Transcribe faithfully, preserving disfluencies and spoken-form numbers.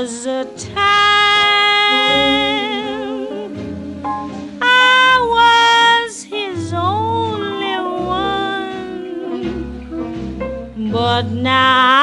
was a time I was his only one, but now